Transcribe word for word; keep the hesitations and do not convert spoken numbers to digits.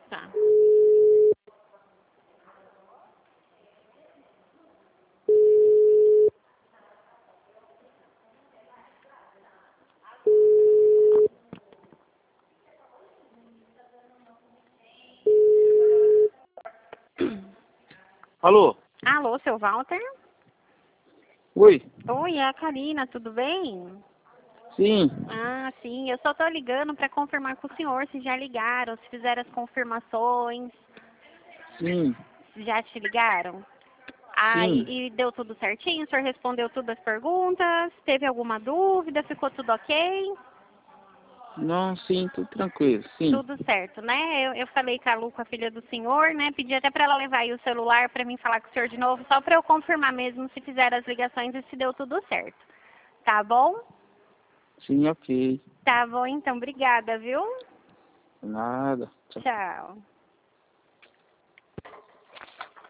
Tá. Alô? Alô, seu Walter? Oi? Oi, é a Karina, tudo bem? Sim. Ah, sim, eu só tô ligando para confirmar com o senhor se já ligaram, se fizeram as confirmações, Sim. se já te ligaram. Ah, Sim. e, e deu tudo certinho? O senhor respondeu todas as perguntas? Teve alguma dúvida? Ficou tudo ok? Não, sim, tudo tranquilo, sim. Tudo certo, né? Eu, eu falei com a Lu, com a filha do senhor, né? Pedi até para ela levar aí o celular para mim falar com o senhor de novo, só para eu confirmar mesmo se fizeram as ligações e se deu tudo certo. Tá bom? Sim, ok. Tá bom, então. Obrigada, viu? Nada. Tchau. Tchau.